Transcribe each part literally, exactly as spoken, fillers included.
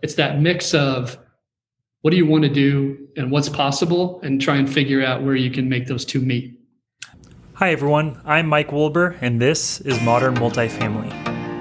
it's that mix of what do you want to do and what's possible, and try and figure out where you can make those two meet. Hi, everyone. I'm Mike Wolber, and this is Modern Multifamily.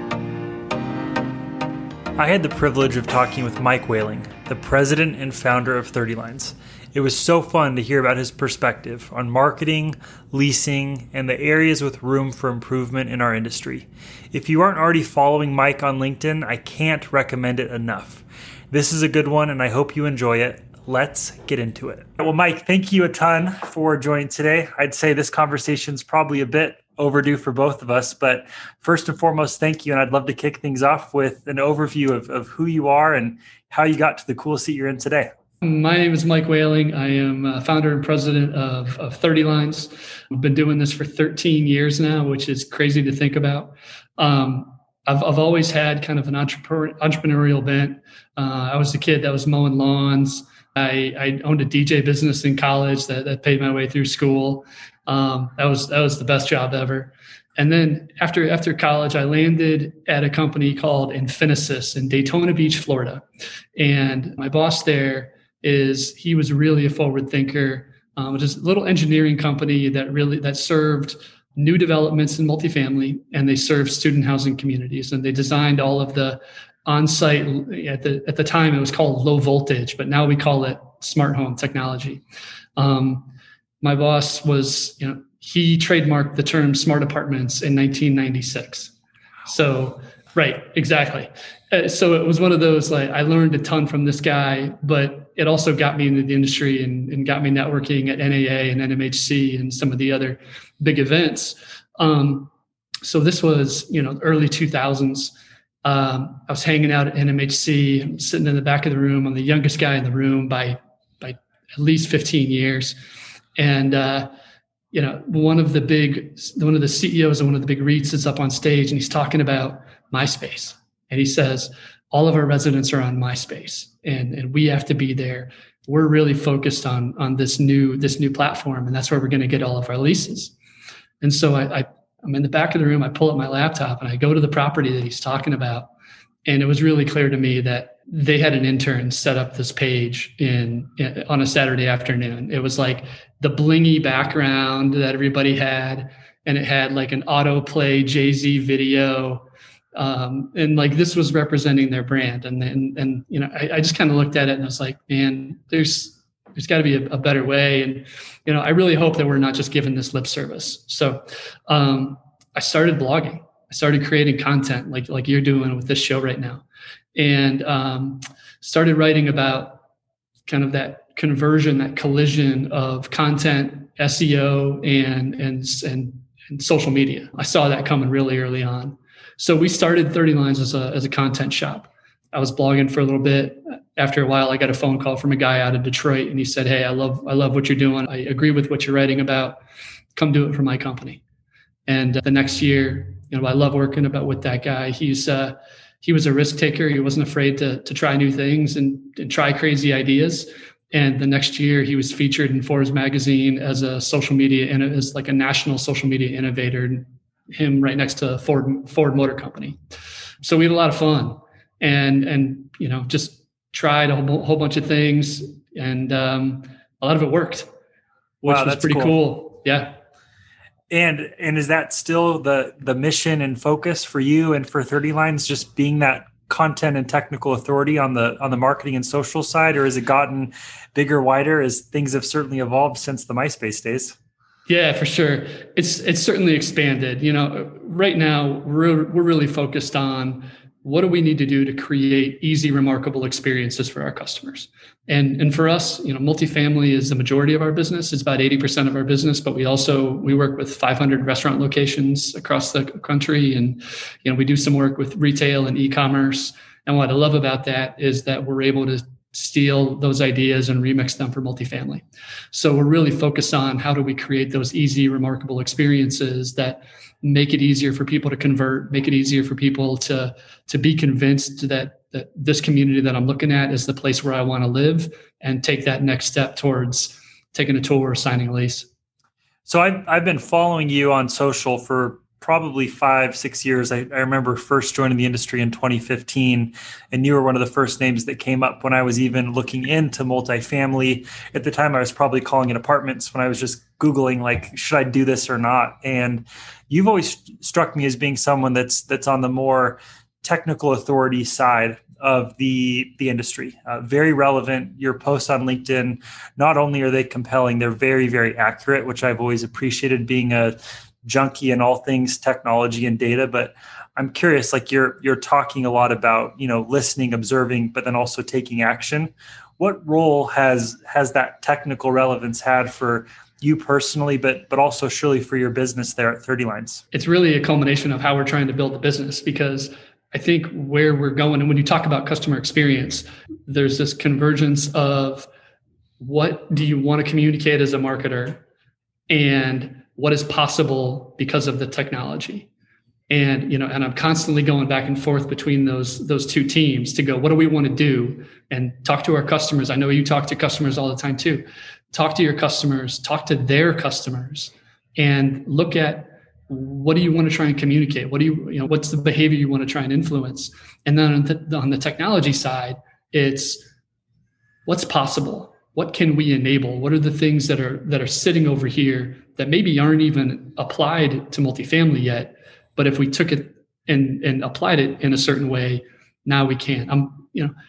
I had the privilege of talking with Mike Whaling, the president and founder of thirty lines. It was so fun to hear about his perspective on marketing, leasing, and the areas with room for improvement in our industry. If you aren't already following Mike on LinkedIn, I can't recommend it enough. This is a good one, and I hope you enjoy it. Let's get into it. Well, Mike, thank you a ton for joining today. I'd say this conversation is probably a bit overdue for both of us, but first and foremost, thank you. And I'd love to kick things off with an overview of, of who you are and how you got to the cool seat you're in today. My name is Mike Whaling. I am uh, founder and president of, of thirty lines. I've been doing this for thirteen years now, which is crazy to think about. Um, I've, I've always had kind of an entrepreneur, entrepreneurial bent. Uh, I was the kid that was mowing lawns. I, I owned a D J business in college that, that paid my way through school. Um, that was that was the best job ever. And then after after college, I landed at a company called Infinisys in Daytona Beach, Florida. And my boss there is he was really a forward thinker. Um, just a little engineering company that really that served new developments in multifamily, and they served student housing communities. And they designed all of the on-site at the at the time it was called low voltage, but now we call it smart home technology. Um, my boss was, you know, he trademarked the term smart apartments in nineteen ninety-six. So, right, exactly. Uh, so it was one of those, like, I learned a ton from this guy, but it also got me into the industry and, and got me networking at N A A and N M H C and some of the other big events. Um, so this was, you know, early two thousands. Um, I was hanging out at N M H C, I'm sitting in the back of the room. I'm the youngest guy in the room by, by at least fifteen years. And, uh, you know, one of the big, one of the C E Os of one of the big REITs is up on stage and he's talking about MySpace. And he says, all of our residents are on MySpace and, and we have to be there. We're really focused on, on this new, this new platform. And that's where we're going to get all of our leases. And so I, I, I'm in the back of the room. I pull up my laptop and I go to the property that he's talking about. And it was really clear to me that they had an intern set up this page in, in on a Saturday afternoon. It was like the blingy background that everybody had. And it had like an autoplay Jay-Z video. Um, and like this was representing their brand. And then, and, you know, I, I just kind of looked at it and I was like, man, there's, there's got to be a, a better way. And, you know, I really hope that we're not just giving this lip service. So um, I started blogging. I started creating content like, like you're doing with this show right now. And um, started writing about kind of that conversion, that collision of content, S E O, and, and, and, and social media. I saw that coming really early on. So we started thirty lines as a, as a content shop. I was blogging for a little bit. After a while, I got a phone call from a guy out of Detroit, and he said, "Hey, I love I love what you're doing. I agree with what you're writing about. Come do it for my company." And uh, the next year, you know, I love working about with that guy. He's uh, he was a risk taker. He wasn't afraid to to try new things and, and try crazy ideas. And the next year, he was featured in Forbes magazine as a social media and as like a national social media innovator. Him right next to Ford Ford Motor Company. So we had a lot of fun, and and you know just tried a whole, whole bunch of things, and um, a lot of it worked, which wow, was pretty cool. cool. Yeah. And and is that still the the mission and focus for you and for thirty lines, just being that content and technical authority on the on the marketing and social side, or has it gotten bigger, wider as things have certainly evolved since the MySpace days? Yeah, for sure. It's it's certainly expanded. You know, right now we're we're really focused on what do we need to do to create easy, remarkable experiences for our customers. And and for us, you know, multifamily is the majority of our business. It's about eighty percent of our business, but we also we work with five hundred restaurant locations across the country, and you know, we do some work with retail and e-commerce. And what I love about that is that we're able to steal those ideas and remix them for multifamily. So we're really focused on how do we create those easy, remarkable experiences that make it easier for people to convert, make it easier for people to, to be convinced that, that this community that I'm looking at is the place where I want to live, and take that next step towards taking a tour or signing a lease. So I've, I've been following you on social for probably five, six years. I, I remember first joining the industry in twenty fifteen, and you were one of the first names that came up when I was even looking into multifamily. At the time, I was probably calling it apartments when I was just Googling, like, should I do this or not? And you've always struck me as being someone that's that's on the more technical authority side of the the industry. Uh, very relevant. Your posts on LinkedIn, not only are they compelling, they're very, very accurate, which I've always appreciated, being a junkie in all things technology and data. But I'm curious, like you're you're talking a lot about, you know, listening, observing, but then also taking action. What role has has that technical relevance had for you personally, but but also surely for your business there at thirty Lines? It's really a culmination of how we're trying to build the business, because I think where we're going, and when you talk about customer experience, there's this convergence of what do you want to communicate as a marketer and what is possible because of the technology. And, you know, and I'm constantly going back and forth between those, those two teams to go, what do we want to do? And talk to our customers. I know you talk to customers all the time too. Talk to your customers, talk to their customers, and look at what do you want to try and communicate? What do you, you know, what's the behavior you want to try and influence? And then on the, on the technology side, it's what's possible. What can we enable? What are the things that are that are sitting over here that maybe aren't even applied to multifamily yet? But if we took it and and applied it in a certain way, now we can. I'm, you know,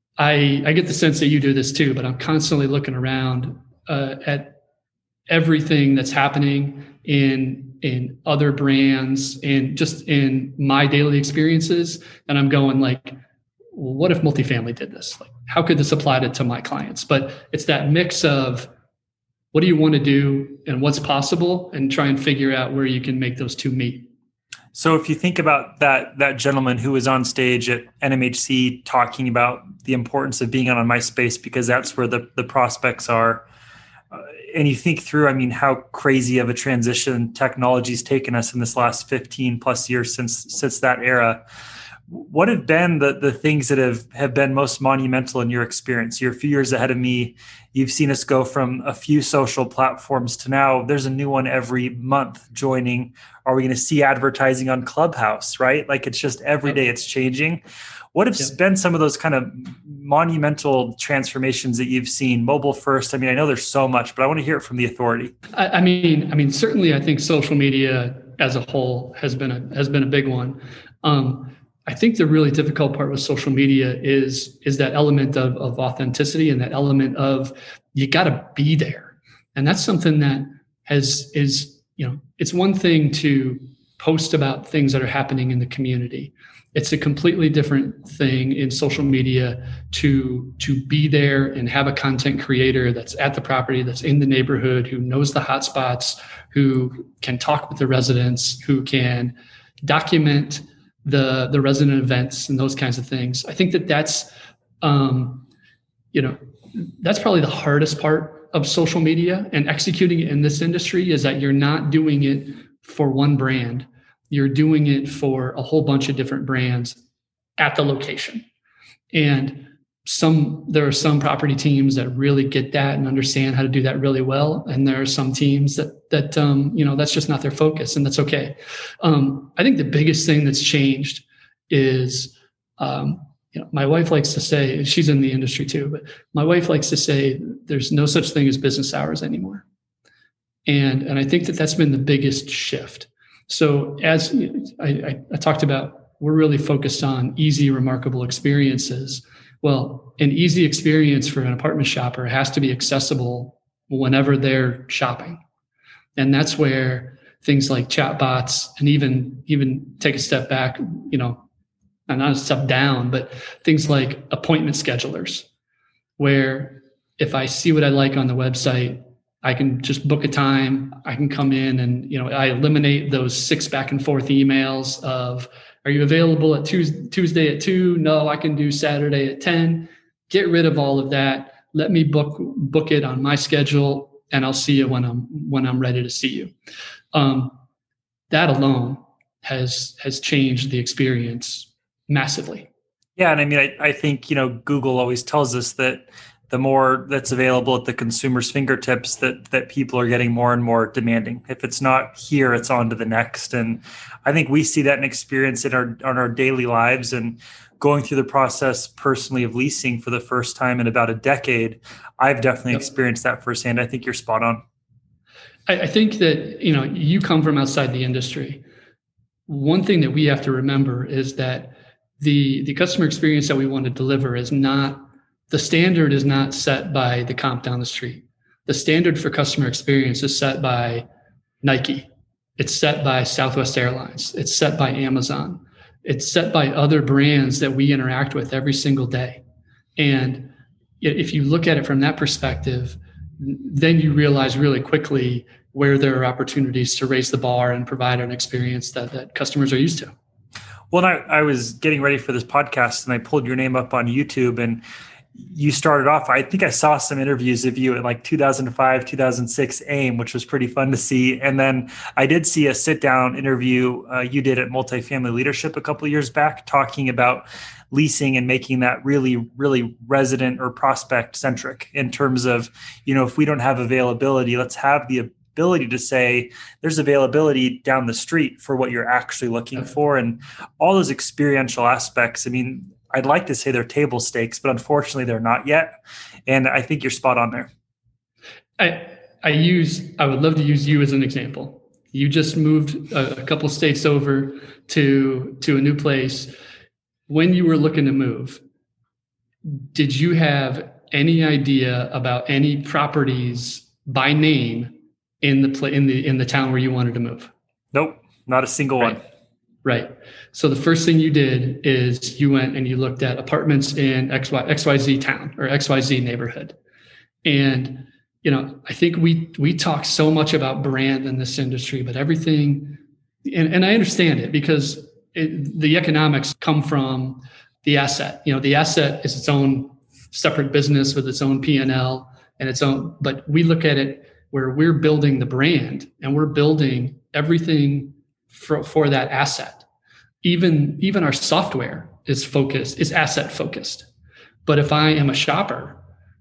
I I get the sense that you do this too, but I'm constantly looking around uh, at everything that's happening in in other brands and just in my daily experiences, and I'm going like, well, what if multifamily did this? Like, how could this apply to, to my clients? But it's that mix of what do you want to do and what's possible, and try and figure out where you can make those two meet. So if you think about that that gentleman who was on stage at N M H C talking about the importance of being on MySpace because that's where the, the prospects are, uh, and you think through, I mean, how crazy of a transition technology's taken us in this last fifteen plus years since since that era. What have been the, the things that have, have been most monumental in your experience? You're a few years ahead of me. You've seen us go from a few social platforms to now there's a new one every month joining. Are we going to see advertising on Clubhouse, right? Like it's just every day it's changing. What have yep. been some of those kind of monumental transformations that you've seen? Mobile first. I mean, I know there's so much, but I want to hear it from the authority. I, I mean, I mean, certainly I think social media as a whole has been a, has been a big one. Um, I think the really difficult part with social media is, is that element of, of authenticity and that element of you got to be there. And that's something that has is, you know, it's one thing to post about things that are happening in the community. It's a completely different thing in social media to, to be there and have a content creator that's at the property, that's in the neighborhood, who knows the hot spots, who can talk with the residents, who can document the the resident events and those kinds of things. I think that that's, um, you know, that's probably the hardest part of social media and executing it in this industry, is that you're not doing it for one brand. You're doing it for a whole bunch of different brands at the location. And some there are some property teams that really get that and understand how to do that really well. And there are some teams that, that um, you know, that's just not their focus, and that's okay. Um, I think the biggest thing that's changed is, um, you know, my wife likes to say, she's in the industry too, but my wife likes to say there's no such thing as business hours anymore. And, and I think that that's been the biggest shift. So as I, I, I talked about, we're really focused on easy, remarkable experiences. Well, an easy experience for an apartment shopper has to be accessible whenever they're shopping. And that's where things like chatbots, and even, even take a step back, you know, and not a step down, but things like appointment schedulers, where if I see what I like on the website, I can just book a time. I can come in and, you know, I eliminate those six back and forth emails of, are you available at Tuesday, Tuesday at two? No, I can do Saturday at ten. Get rid of all of that. Let me book book it on my schedule, and I'll see you when I'm when I'm ready to see you. Um, that alone has has changed the experience massively. Yeah, and I mean, I, I think, you know, Google always tells us that the more that's available at the consumer's fingertips, that that people are getting more and more demanding. If it's not here, it's on to the next. And I think we see that and experience it on our, on our daily lives. And going through the process personally of leasing for the first time in about a decade, I've definitely yep. experienced that firsthand. I think you're spot on. I, I think that, you know, you come from outside the industry. One thing that we have to remember is that the the customer experience that we want to deliver is not, the standard is not set by the comp down the street. The standard for customer experience is set by Nike. It's set by Southwest Airlines. It's set by Amazon. It's set by other brands that we interact with every single day. And if you look at it from that perspective, then you realize really quickly where there are opportunities to raise the bar and provide an experience that, that customers are used to. Well, I, I was getting ready for this podcast and I pulled your name up on YouTube, and you started off, I think I saw some interviews of you at like two thousand five, two thousand six AIM, which was pretty fun to see. And then I did see a sit down interview uh, you did at Multifamily Leadership a couple of years back, talking about leasing and making that really, really resident or prospect centric in terms of, you know, if we don't have availability, let's have the ability to say there's availability down the street for what you're actually looking for. And all those experiential aspects, I mean, I'd like to say they're table stakes, but unfortunately they're not yet. And I think you're spot on there. I I use, I would love to use you as an example. You just moved a, a couple states over to, to a new place. When you were looking to move, did you have any idea about any properties by name in the pla- in the in the town where you wanted to move? Nope, not a single right. one. Right. So the first thing you did is you went and you looked at apartments in X Y X Y Z town or X Y Z neighborhood. And, you know, I think we, we talk so much about brand in this industry, but everything, and, and I understand it because it, the economics come from the asset. You know, the asset is its own separate business with its own P and L and its own, but we look at it where we're building the brand and we're building everything for, for that asset. Even, even our software is focused, is asset focused. But if I am a shopper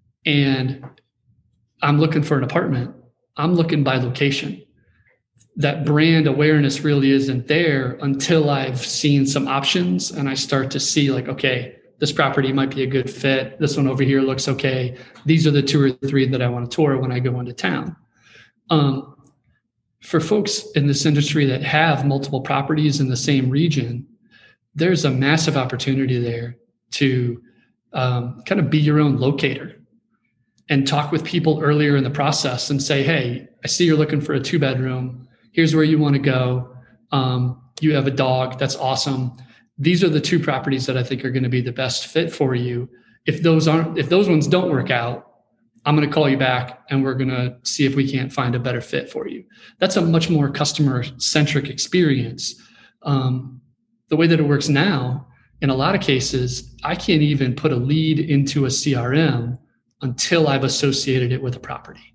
and I'm looking for an apartment, I'm looking by location. That brand awareness really isn't there until I've seen some options and I start to see like, okay, this property might be a good fit. This one over here looks okay. These are the two or three that I want to tour when I go into town. Um, for folks in this industry that have multiple properties in the same region, there's a massive opportunity there to um, kind of be your own locator and talk with people earlier in the process and say, hey, I see you're looking for a two bedroom. Here's where you want to go. Um, you have a dog. That's awesome. These are the two properties that I think are going to be the best fit for you. If those aren't, if those ones don't work out, I'm going to call you back and we're going to see if we can't find a better fit for you. That's a much more customer centric experience. Um, the way that it works now, in a lot of cases, I can't even put a lead into a C R M until I've associated it with a property.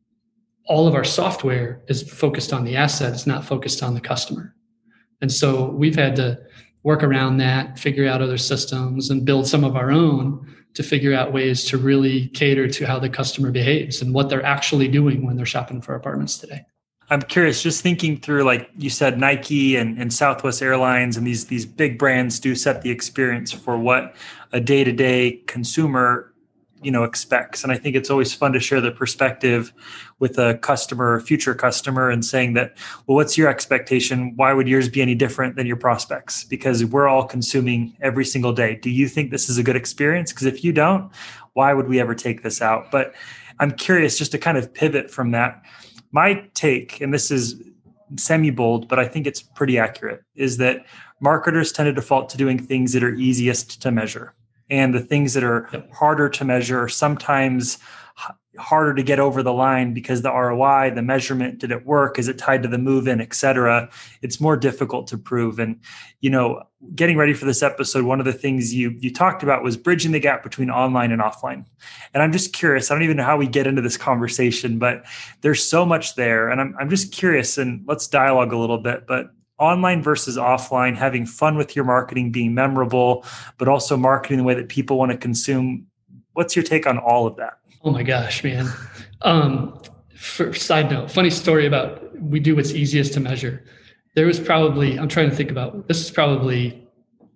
All of our software is focused on the asset. It's not focused on the customer. And so we've had to work around that, figure out other systems and build some of our own to figure out ways to really cater to how the customer behaves and what they're actually doing when they're shopping for apartments today. I'm curious, just thinking through, like you said, Nike and, and Southwest Airlines and these, these big brands do set the experience for what a day-to-day consumer, you know, expects. And I think it's always fun to share the perspective with a customer, a future customer, and saying that, well, what's your expectation? Why would yours be any different than your prospects? Because we're all consuming every single day. Do you think this is a good experience? Because if you don't, why would we ever take this out? But I'm curious, just to kind of pivot from that, my take, and this is semi-bold, but I think it's pretty accurate, is that marketers tend to default to doing things that are easiest to measure. And the things that are yep. harder to measure are sometimes h- harder to get over the line because the R O I, the measurement, did it work? Is it tied to the move-in, et cetera? It's more difficult to prove. And, you know, getting ready for this episode, one of the things you you talked about was bridging the gap between online and offline. And I'm just curious, I don't even know how we get into this conversation, but there's so much there. And I'm I'm just curious, and let's dialogue a little bit, but online versus offline, having fun with your marketing, being memorable, but also marketing the way that people want to consume What's your take on all of that? Oh my gosh, man. Um, for side note, funny story about we do what's easiest to measure. There was probably, I'm trying to think about, this is probably,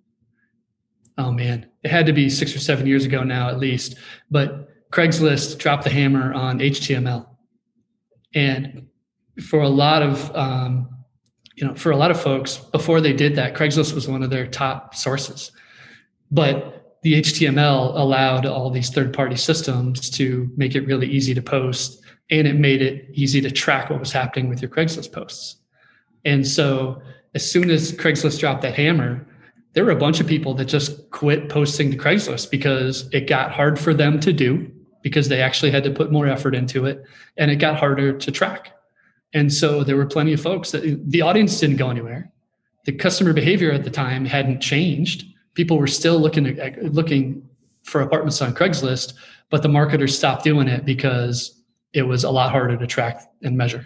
oh man, it had to be six or seven years ago now at least, but Craigslist dropped the hammer on H T M L. And for a lot of, um, you know, for a lot of folks, before they did that, Craigslist was one of their top sources. But the H T M L allowed all these third-party systems to make it really easy to post, and it made it easy to track what was happening with your Craigslist posts. And so as soon as Craigslist dropped that hammer, there were a bunch of people that just quit posting to Craigslist because it got hard for them to do, because they actually had to put more effort into it, and it got harder to track. And so there were plenty of folks that the audience didn't go anywhere. The customer behavior at the time hadn't changed. People were still looking at, looking for apartments on Craigslist, but the marketers stopped doing it because it was a lot harder to track and measure.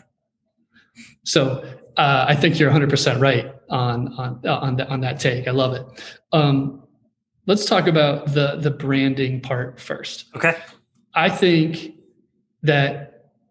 So uh, I think you're one hundred percent right on on on, the, on that take. I love it. Um, let's talk about the the branding part first. Okay. I think that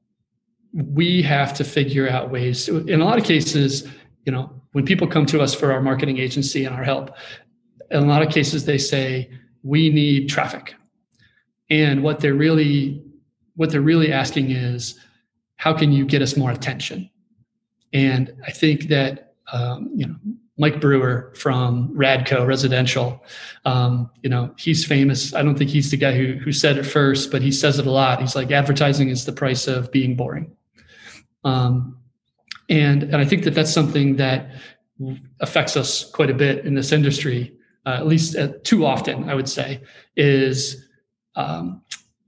we have to figure out ways. In a lot of cases, you know, when people come to us for our marketing agency and our help, in a lot of cases they say we need traffic, and what they're really what they're really asking is, how can you get us more attention? And I think that um, you know, Mike Brewer from Radco Residential, um, you know, he's famous. I don't think he's the guy who who said it first, but he says it a lot. He's like, advertising is the price of being boring. Um, and, and I think that that's something that affects us quite a bit in this industry, uh, at least uh, too often, I would say, is um,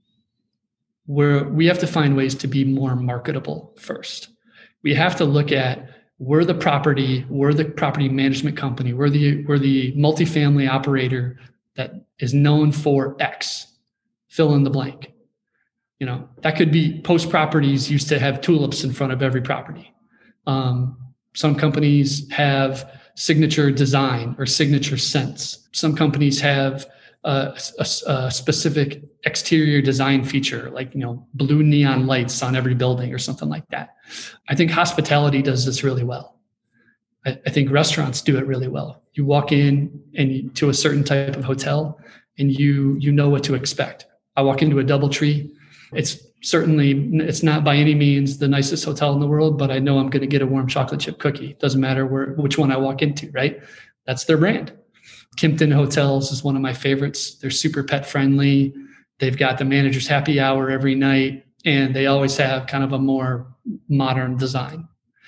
where we have to find ways to be more marketable first. We have to look at, we're the property, we're the property management company, we're the, we're the multifamily operator that is known for X, fill in the blank. You know, that could be Post Properties used to have tulips in front of every property. Um, some companies have signature design or signature scents. Some companies have a, a, a specific exterior design feature, like, you know, blue neon lights on every building or something like that. I think hospitality does this really well. I, I think restaurants do it really well. You walk in and you, to a certain type of hotel, and you you know what to expect. I walk into a DoubleTree. It's certainly, it's not by any means the nicest hotel in the world, but I know I'm going to get a warm chocolate chip cookie. Doesn't matter where, which one I walk into, right? That's their brand. Kimpton Hotels is one of my favorites. They're super pet friendly. They've got the manager's happy hour every night, and they always have kind of a more modern design.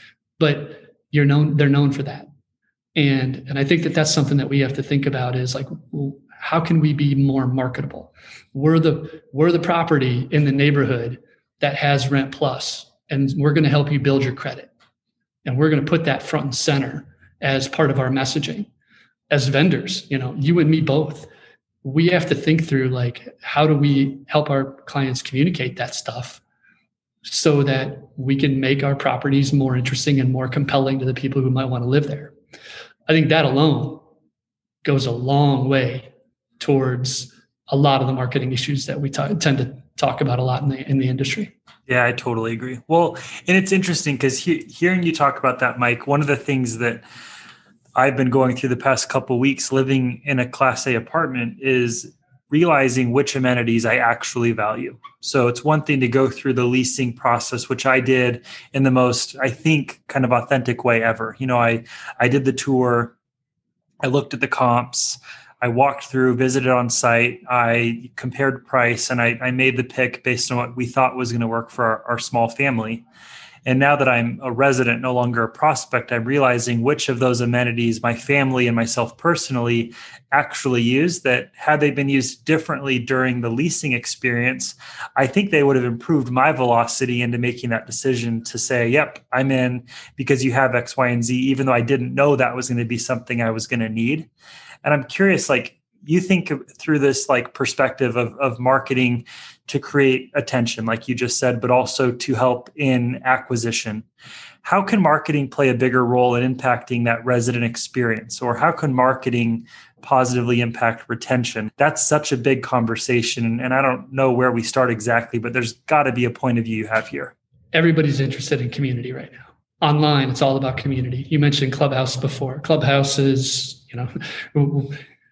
But you're known, they're known for that. And, and I think that that's something that we have to think about is like, well, how can we be more marketable? We're the we're the property in the neighborhood that has Rent Plus, and we're going to help you build your credit. And we're going to put that front and center as part of our messaging. As vendors, you know, you and me both, we have to think through, like, how do we help our clients communicate that stuff so that we can make our properties more interesting and more compelling to the people who might want to live there. I think that alone goes a long way towards a lot of the marketing issues that we t- tend to talk about a lot in the in the industry. Yeah, I totally agree. Well, and it's interesting because he, hearing you talk about that, Mike, one of the things that I've been going through the past couple of weeks living in a Class A apartment is realizing which amenities I actually value. So it's one thing to go through the leasing process, which I did in the most, I think, kind of authentic way ever. You know, I I did the tour, I looked at the comps, I walked through, visited on site, I compared price, and I, I made the pick based on what we thought was going to work for our, our small family. And now that I'm a resident, no longer a prospect, I'm realizing which of those amenities my family and myself personally actually use, that had they been used differently during the leasing experience, I think they would have improved my velocity into making that decision to say, yep, I'm in because you have X, Y, and Z, even though I didn't know that was going to be something I was going to need. And I'm curious, like, you think through this like perspective of, of marketing to create attention, like you just said, but also to help in acquisition. How can marketing play a bigger role in impacting that resident experience? Or how can marketing positively impact retention? That's such a big conversation. And I don't know where we start exactly, but there's got to be a point of view you have here. Everybody's interested in community right now. Online, it's all about community. You mentioned Clubhouse before. Clubhouse is, you know,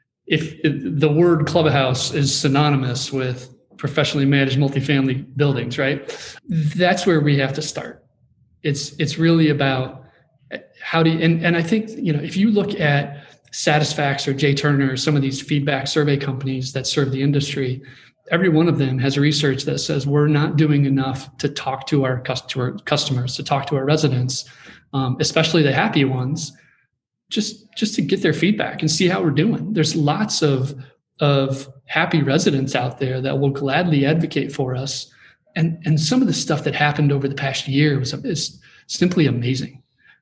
if the word clubhouse is synonymous with professionally managed multifamily buildings, right? That's where we have to start. It's it's really about how do you, and, and I think, you know, if you look at Satisfax or Jay Turner, or some of these feedback survey companies that serve the industry, every one of them has research that says we're not doing enough to talk to our, to our customers, to talk to our residents, um, especially the happy ones, just just to get their feedback and see how we're doing. There's lots of of happy residents out there that will gladly advocate for us. And, and some of the stuff that happened over the past year was is simply amazing,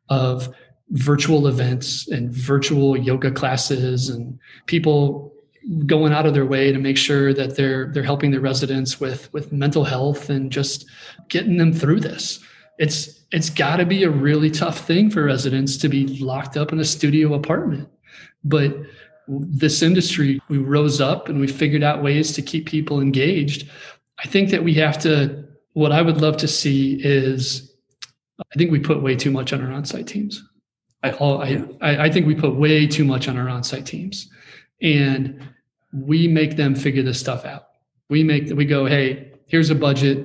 of virtual events and virtual yoga classes and people going out of their way to make sure that they're they're helping their residents with with mental health and just getting them through this. It's it's got to be a really tough thing for residents to be locked up in a studio apartment. But this industry, we rose up and we figured out ways to keep people engaged. I think that we have to, what I would love to see is, I think we put way too much on our on-site teams. I, I, I think we put way too much on our on-site teams, and we make them figure this stuff out. We make, we go, hey, here's a budget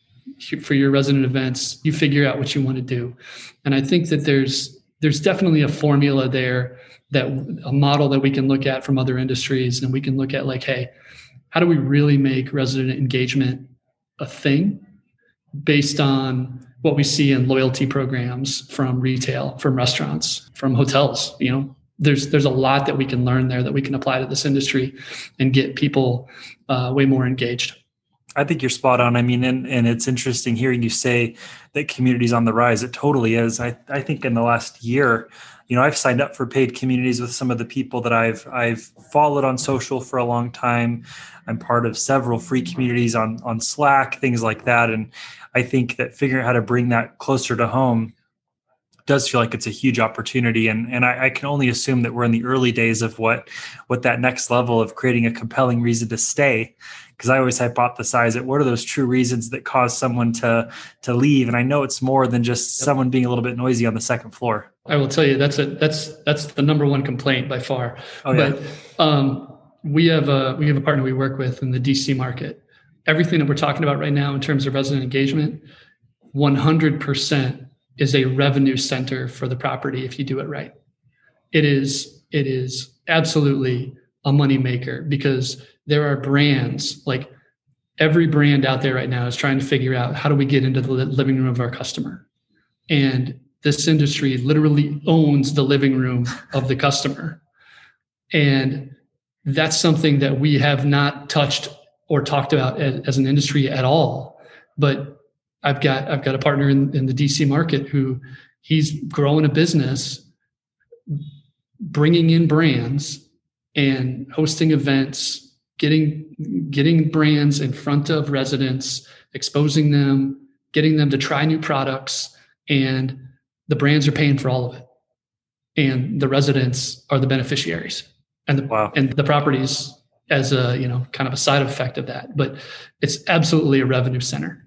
for your resident events. You figure out what you want to do. And I think that there's, there's definitely a formula there, that a model that we can look at from other industries, and we can look at like, hey, how do we really make resident engagement a thing based on what we see in loyalty programs from retail, from restaurants, from hotels? You know, there's there's a lot that we can learn there that we can apply to this industry and get people uh, way more engaged. I think you're spot on. I mean, and, and it's interesting hearing you say that community's on the rise. It totally is. I, I think in the last year, you know, I've signed up for paid communities with some of the people that I've I've followed on social for a long time. I'm part of several free communities on on Slack, things like that. And I think that figuring out how to bring that closer to home does feel like it's a huge opportunity. And, and I, I can only assume that we're in the early days of what, what that next level of creating a compelling reason to stay. Because I always hypothesize that what are those true reasons that cause someone to, to leave? And I know it's more than just yep. someone being a little bit noisy on the second floor. I will tell you, that's a, that's, that's the number one complaint by far. Oh, yeah. But um, we have a, we have a partner we work with in the D C market. Everything that we're talking about right now in terms of resident engagement, one hundred percent is a revenue center for the property if you do it right. It is, it is absolutely a moneymaker, because there are brands, like every brand out there right now is trying to figure out, how do we get into the living room of our customer? And this industry literally owns the living room of the customer. And that's something that we have not touched or talked about as, as an industry at all. But I've got I've got a partner in, in the D C market who he's growing a business, bringing in brands and hosting events, getting getting brands in front of residents, exposing them, getting them to try new products, and the brands are paying for all of it, and the residents are the beneficiaries, and the wow. and the properties as a, you know, kind of a side effect of that. But it's absolutely a revenue center.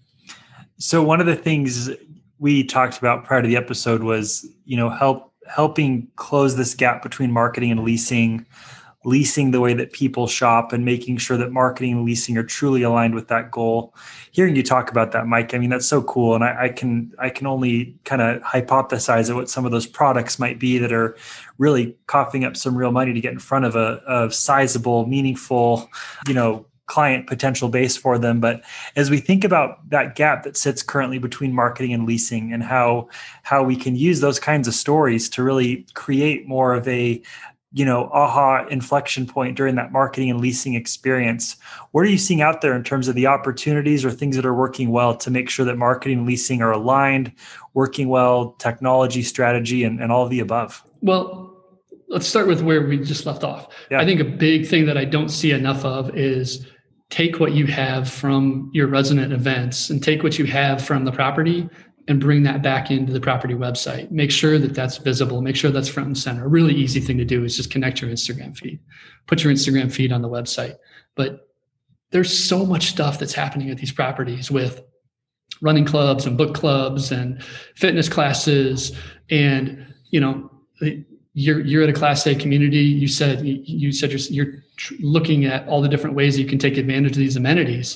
So one of the things we talked about prior to the episode was, you know, help helping close this gap between marketing and leasing, leasing the way that people shop, and making sure that marketing and leasing are truly aligned with that goal. Hearing you talk about that, Mike, I mean, that's so cool. And I, I can I can only kind of hypothesize at what some of those products might be that are really coughing up some real money to get in front of a, a sizable, meaningful, you know, client potential base for them. But as we think about that gap that sits currently between marketing and leasing, and how how we can use those kinds of stories to really create more of a, you know, aha inflection point during that marketing and leasing experience, what are you seeing out there in terms of the opportunities or things that are working well to make sure that marketing and leasing are aligned, working well, technology, strategy, and, and all of the above? Well, let's start with where we just left off. Yeah. I think a big thing that I don't see enough of is take what you have from your resident events and take what you have from the property and bring that back into the property website. Make sure that that's visible. Make sure that's front and center. A really easy thing to do is just connect your Instagram feed. Put your Instagram feed on the website. But there's so much stuff that's happening at these properties with running clubs and book clubs and fitness classes. And, you know, you're you're at a Class A community. You said you said you're, you're tr- looking at all the different ways you can take advantage of these amenities.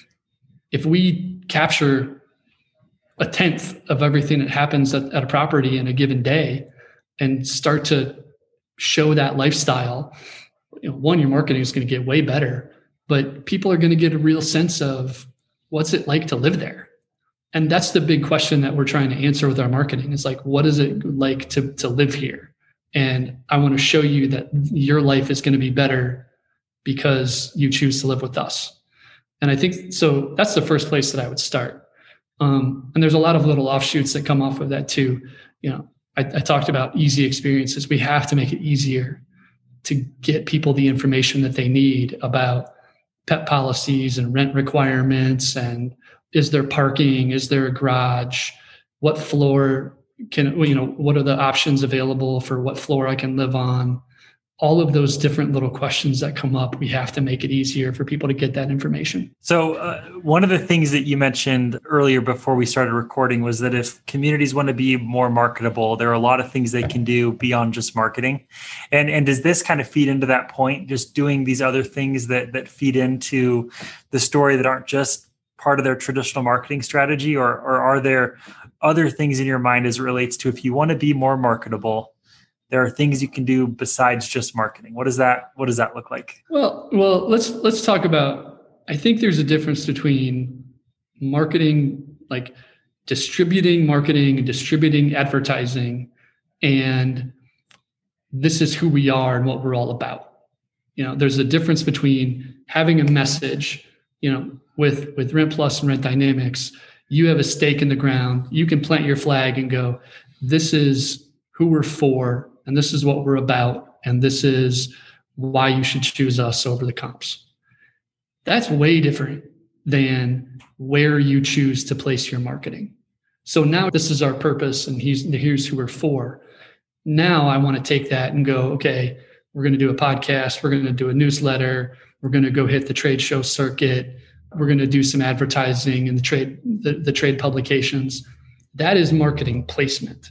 If we capture a tenth of everything that happens at, at a property in a given day and start to show that lifestyle, you know, one, your marketing is going to get way better, but people are going to get a real sense of what's it like to live there. And that's the big question that we're trying to answer with our marketing is like, what is it like to, to live here? And I want to show you that your life is going to be better because you choose to live with us. And I think, so that's the first place that I would start. Um, and there's a lot of little offshoots that come off of that too. You know, I, I talked about easy experiences. We have to make it easier to get people the information that they need about pet policies and rent requirements. And is there parking? Is there a garage? What floor can, you know, what are the options available for what floor I can live on? All of those different little questions that come up, we have to make it easier for people to get that information. So uh, one of the things that you mentioned earlier before we started recording was that if communities want to be more marketable, there are a lot of things they can do beyond just marketing. And and does this kind of feed into that point, just doing these other things that that feed into the story that aren't just part of their traditional marketing strategy? Or, or are there other things in your mind as it relates to if you want to be more marketable, there are things you can do besides just marketing? What does that, what does that look like? Well, well, let's, let's talk about, I think there's a difference between marketing, like distributing marketing and distributing advertising, and this is who we are and what we're all about. You know, there's a difference between having a message, you know, with, with Rent Plus and Rent Dynamics, you have a stake in the ground. You can plant your flag and go, this is who we're for, and this is what we're about, and this is why you should choose us over the comps. That's way different than where you choose to place your marketing. So now this is our purpose, and here's, here's who we're for. Now I want to take that and go, okay, we're going to do a podcast. We're going to do a newsletter. We're going to go hit the trade show circuit. We're going to do some advertising in the trade, the, the trade publications. That is marketing placement.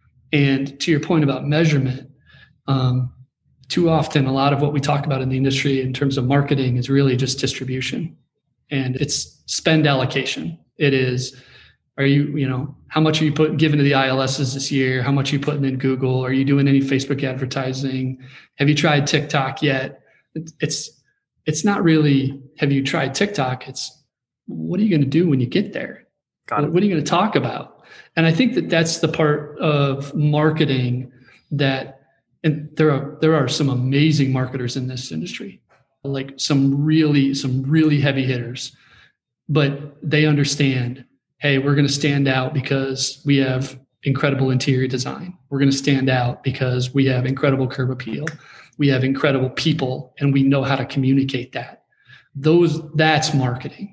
And to your point about measurement, um, too often, a lot of what we talk about in the industry in terms of marketing is really just distribution, and it's spend allocation. It is, are you, you know, how much are you putting given to the I L Ss this year? How much are you putting in Google? Are you doing any Facebook advertising? Have you tried TikTok yet? It's, it's not really, have you tried TikTok? It's, what are you going to do when you get there? Got it. What are you going to talk about? And I think that that's the part of marketing that, and there are there are some amazing marketers in this industry, like some really some really heavy hitters, but they understand, hey, we're going to stand out because we have incredible interior design. We're going to stand out because we have incredible curb appeal. We have incredible people, and we know how to communicate that. Those that's marketing,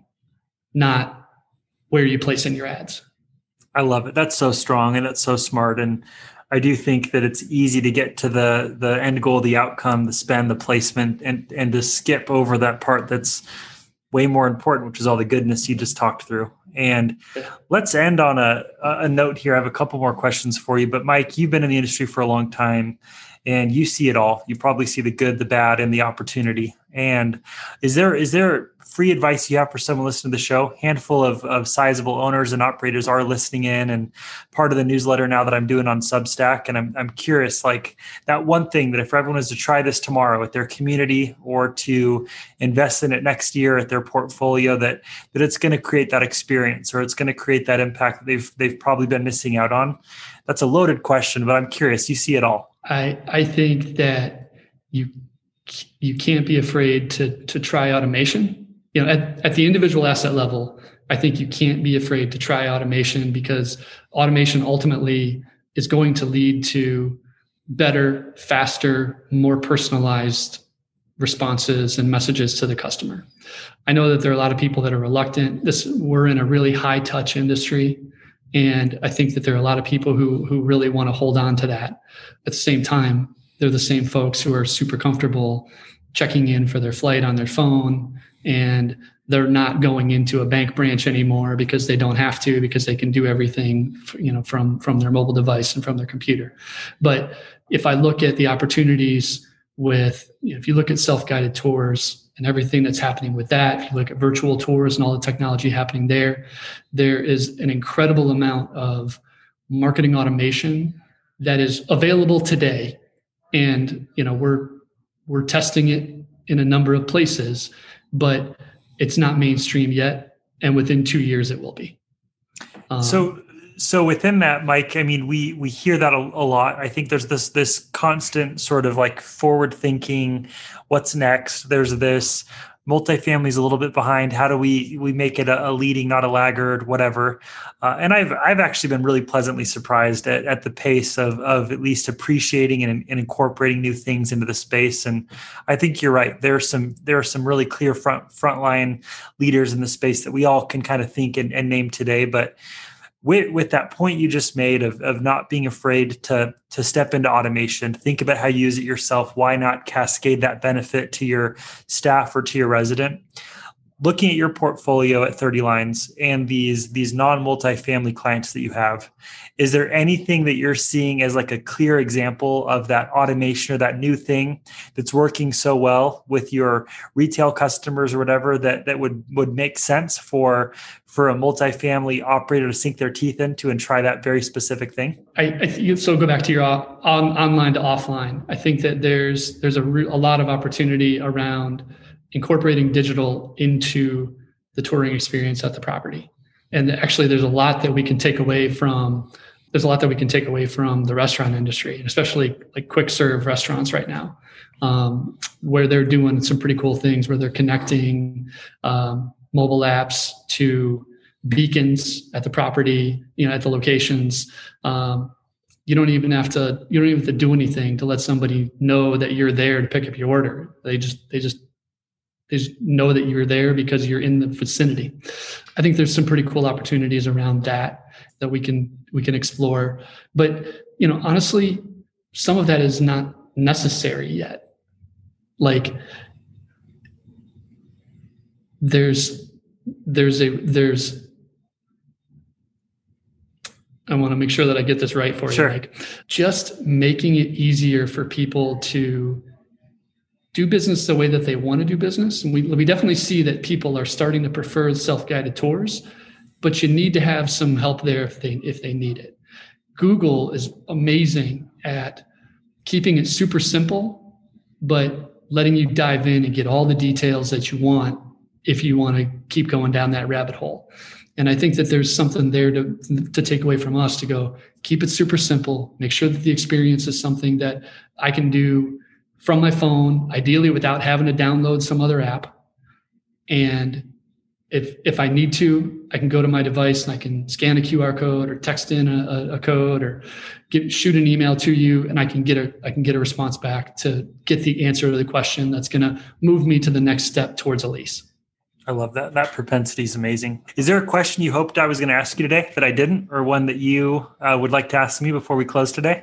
not where you place in your ads. I love it. That's so strong and that's so smart. And I do think that it's easy to get to the the end goal, the outcome, the spend, the placement, and and to skip over that part that's way more important, which is all the goodness you just talked through. And let's end on a, a note here. I have a couple more questions for you. But Mike, you've been in the industry for a long time and you see it all. You probably see the good, the bad, and the opportunity. And is there is there free advice you have for someone listening to the show? Handful of, of sizable owners and operators are listening in, and part of the newsletter now that I'm doing on Substack. And I'm I'm curious, like that one thing that if everyone was to try this tomorrow at their community or to invest in it next year at their portfolio, that that it's going to create that experience or it's going to create that impact that they've they've probably been missing out on. That's a loaded question, but I'm curious. You see it all. I I think that you you can't be afraid to to try automation. You know, at, at the individual asset level, I think you can't be afraid to try automation, because automation ultimately is going to lead to better, faster, more personalized responses and messages to the customer. I know that there are a lot of people that are reluctant. This we're in a really high touch industry, and I think that there are a lot of people who who really want to hold on to that. At the same time, they're the same folks who are super comfortable checking in for their flight on their phone, and they're not going into a bank branch anymore because they don't have to, because they can do everything, you know, from from their mobile device and from their computer. But if I look at the opportunities with, you know, if you look at self-guided tours and everything that's happening with that, if you look at virtual tours and all the technology happening there, there is an incredible amount of marketing automation that is available today. And, you know, we're, we're testing it in a number of places, but it's not mainstream yet. And within two years, it will be. Um, so, So within that, Mike, I mean, we we hear that a, a lot. I think there's this this constant sort of like forward thinking, what's next? There's this multifamily is a little bit behind. How do we we make it a, a leading, not a laggard, whatever? Uh, and I've I've actually been really pleasantly surprised at, at the pace of of at least appreciating and, and incorporating new things into the space. And I think you're right. There's some there are some really clear front frontline leaders in the space that we all can kind of think and, and name today, but With, with that point you just made of, of not being afraid to, to step into automation, think about how you use it yourself. Why not cascade that benefit to your staff or to your resident? Looking at your portfolio at thirty Lines and these, these non-multifamily clients that you have, is there anything that you're seeing as like a clear example of that automation or that new thing that's working so well with your retail customers or whatever that, that would, would make sense for, for a multifamily operator to sink their teeth into and try that very specific thing? I, I th- so go back to your on, online to offline. I think that there's there's a, re- a lot of opportunity around incorporating digital into the touring experience at the property. And actually, there's a lot that we can take away from. There's a lot that we can take away from the restaurant industry, and especially like quick serve restaurants right now, um, where they're doing some pretty cool things, where they're connecting um, mobile apps to beacons at the property, you know, at the locations. Um, you don't even have to, you don't even have to do anything to let somebody know that you're there to pick up your order. They just, they just, they just know that you're there because you're in the vicinity. I think there's some pretty cool opportunities around that that we can, we can explore. But, you know, honestly, some of that is not necessary yet. Like there's, there's a, there's, I want to make sure that I get this right for Sure. you. Like just making it easier for people to do business the way that they want to do business. And we, we definitely see that people are starting to prefer self-guided tours, but you need to have some help there if they, if they need it. Google is amazing at keeping it super simple, but letting you dive in and get all the details that you want if you want to keep going down that rabbit hole. And I think that there's something there to, to take away from us to go, keep it super simple, make sure that the experience is something that I can do from my phone, ideally without having to download some other app. And if if I need to, I can go to my device and I can scan a Q R code or text in a, a code or get, shoot an email to you, and I can get a I can get a response back to get the answer to the question that's going to move me to the next step towards a lease. I love that. That propensity is amazing. Is there a question you hoped I was going to ask you today that I didn't, or one that you uh, would like to ask me before we close today?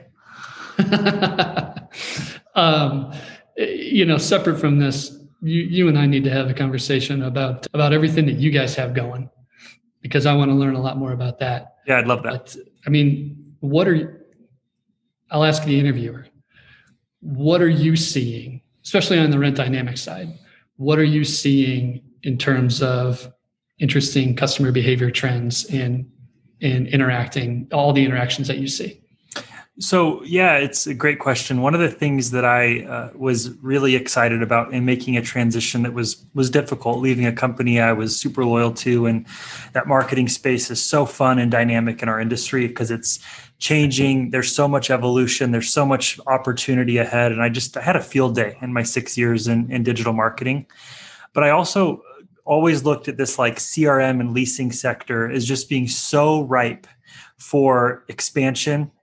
um, you know, separate from this, you, you and I need to have a conversation about, about everything that you guys have going, because I want to learn a lot more about that. Yeah, I'd love that. But, I mean, what are, I'll ask the interviewer, what are you seeing, especially on the Rent Dynamics side? What are you seeing in terms of interesting customer behavior trends in, in interacting, all the interactions that you see? So, yeah, it's a great question. One of the things that I uh, was really excited about in making a transition that was was difficult, leaving a company I was super loyal to, and that marketing space is so fun and dynamic in our industry because it's changing. There's so much evolution. There's so much opportunity ahead. And I just I had a field day in my six years in, in digital marketing. But I also always looked at this like C R M and leasing sector as just being so ripe for expansion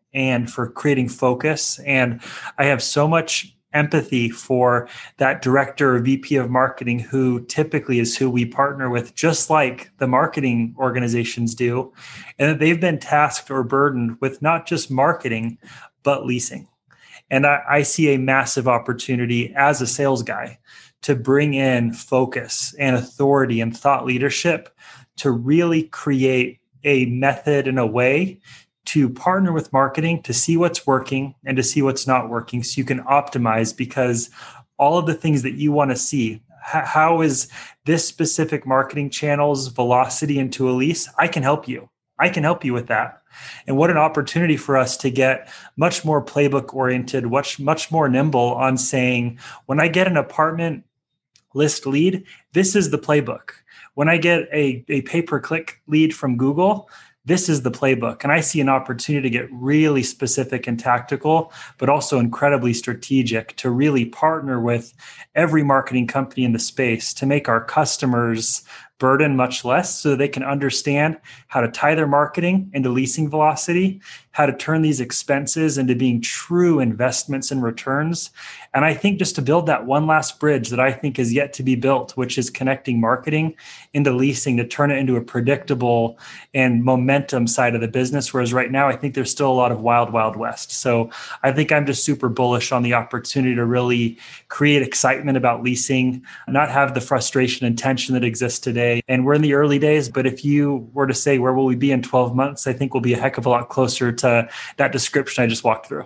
and for creating focus. And I have so much empathy for that director or V P of marketing, who typically is who we partner with, just like the marketing organizations do. And that they've been tasked or burdened with not just marketing, but leasing. And I, I see a massive opportunity as a sales guy to bring in focus and authority and thought leadership to really create a method and a way to partner with marketing to see what's working and to see what's not working, so you can optimize, because all of the things that you want to see, h- how is this specific marketing channel's velocity into a lease? I can help you. I can help you with that. And what an opportunity for us to get much more playbook oriented, much, much more nimble on saying, when I get an apartment list lead, this is the playbook. When I get a, a pay-per-click lead from Google, this is the playbook. And I see an opportunity to get really specific and tactical, but also incredibly strategic, to really partner with every marketing company in the space to make our customers' burden much less, so they can understand how to tie their marketing into leasing velocity, how to turn these expenses into being true investments and returns. And I think just to build that one last bridge that I think is yet to be built, which is connecting marketing into leasing to turn it into a predictable and momentum side of the business. Whereas right now, I think there's still a lot of wild, wild west. So I think I'm just super bullish on the opportunity to really create excitement about leasing, not have the frustration and tension that exists today. And we're in the early days, but if you were to say, where will we be in twelve months? I think we'll be a heck of a lot closer to that description I just walked through.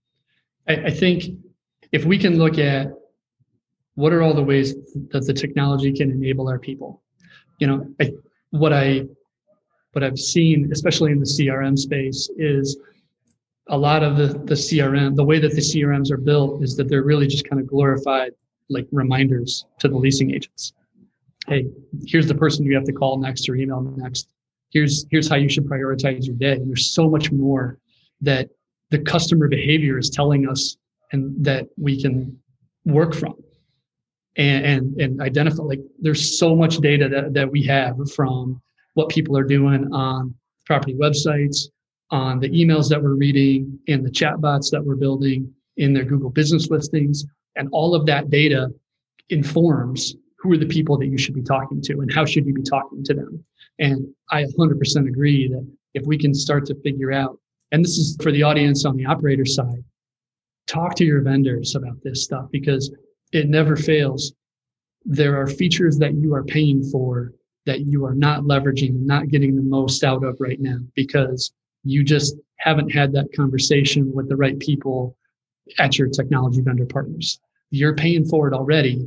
I, I think if we can look at what are all the ways that the technology can enable our people, you know, I, what I, what I've seen, especially in the C R M space, is a lot of the, the C R M, the way that the C R Ms are built is that they're really just kind of glorified like reminders to the leasing agents. Hey, here's the person you have to call next or email next. Here's, here's how you should prioritize your day. And there's so much more that the customer behavior is telling us and that we can work from and, and, and identify. Like, there's so much data that, that we have from what people are doing on property websites, on the emails that we're reading, in the chatbots that we're building, in their Google business listings. And all of that data informs who are the people that you should be talking to and how should you be talking to them. And I one hundred percent agree that if we can start to figure out, and this is for the audience on the operator side, talk to your vendors about this stuff, because it never fails. There are features that you are paying for that you are not leveraging, not getting the most out of right now, because you just haven't had that conversation with the right people at your technology vendor partners. You're paying for it already.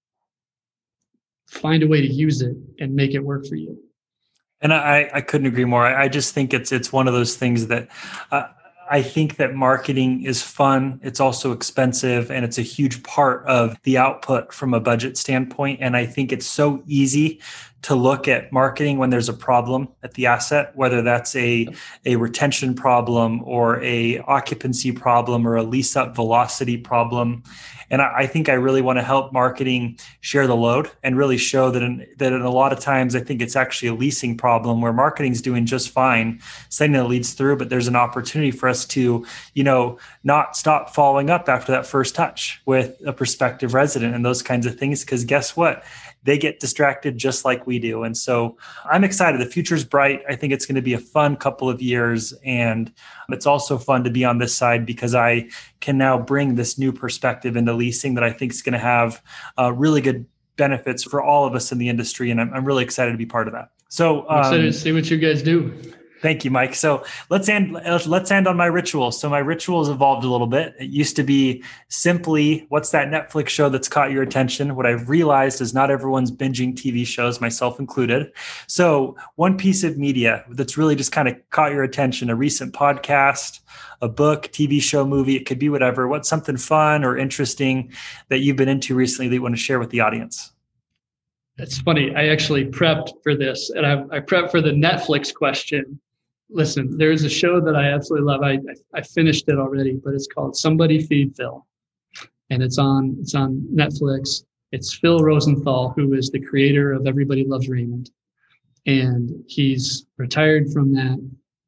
Find a way to use it and make it work for you. And I, I couldn't agree more. I, I just think it's it's one of those things that uh, I think that marketing is fun. It's also expensive, and it's a huge part of the output from a budget standpoint. And I think it's so easy to look at marketing when there's a problem at the asset, whether that's a, a retention problem or a occupancy problem or a lease up velocity problem. And I, I think I really want to help marketing share the load and really show that in, that in a lot of times, I think it's actually a leasing problem where marketing's doing just fine, sending the leads through, but there's an opportunity for us to, you know, not stop following up after that first touch with a prospective resident and those kinds of things. Because guess what? They get distracted just like we do. And so I'm excited. The future's bright. I think it's going to be a fun couple of years. And it's also fun to be on this side because I can now bring this new perspective into leasing that I think is going to have uh, really good benefits for all of us in the industry. And I'm, I'm really excited to be part of that. So I'm excited um, to see what you guys do. Thank you, Mike. So let's end. Let's end on my ritual. So my ritual has evolved a little bit. It used to be simply, what's that Netflix show that's caught your attention? What I've realized is not everyone's binging T V shows, myself included. So one piece of media that's really just kind of caught your attention, a recent podcast, a book, T V show, movie, it could be whatever. What's something fun or interesting that you've been into recently that you want to share with the audience? It's funny. I actually prepped for this, and I, I prepped for the Netflix question. Listen, there's a show that I absolutely love. I I finished it already, but it's called Somebody Feed Phil, and it's on it's on Netflix. It's Phil Rosenthal, who is the creator of Everybody Loves Raymond, and he's retired from that.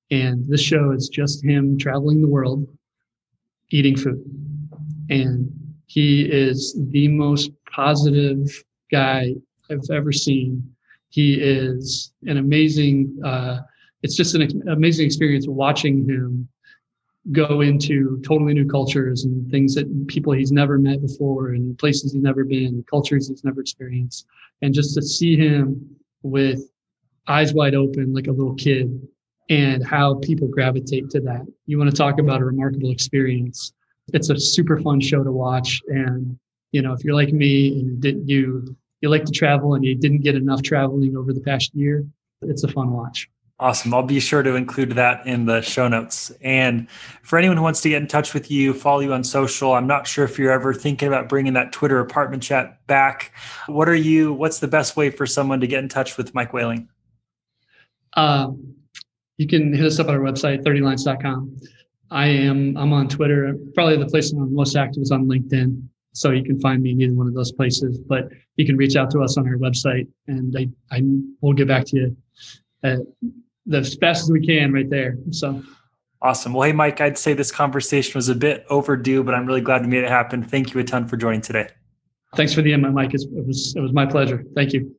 And this show is just him traveling the world, eating food. And he is the most positive guy I've ever seen. He is an amazing, uh, it's just an ex- amazing experience watching him go into totally new cultures and things that people he's never met before and places he's never been, cultures he's never experienced. And just to see him with eyes wide open like a little kid and how people gravitate to that. You want to talk about a remarkable experience. It's a super fun show to watch. And, you know, if you're like me and did, you, you like to travel and you didn't get enough traveling over the past year, it's a fun watch. Awesome. I'll be sure to include that in the show notes. And for anyone who wants to get in touch with you, follow you on social, I'm not sure if you're ever thinking about bringing that Twitter apartment chat back. What are you, what's the best way for someone to get in touch with Mike Whaling? Um, you can hit us up on our website, thirty lines dot com. I am, I'm on Twitter. Probably the place I'm most active is on LinkedIn. So you can find me in either one of those places, but you can reach out to us on our website and I, I will get back to you uh, as fast as we can right there. So awesome. Well, hey, Mike, I'd say this conversation was a bit overdue, but I'm really glad we made it happen. Thank you a ton for joining today. Thanks for the invite, Mike. It was, it was my pleasure. Thank you.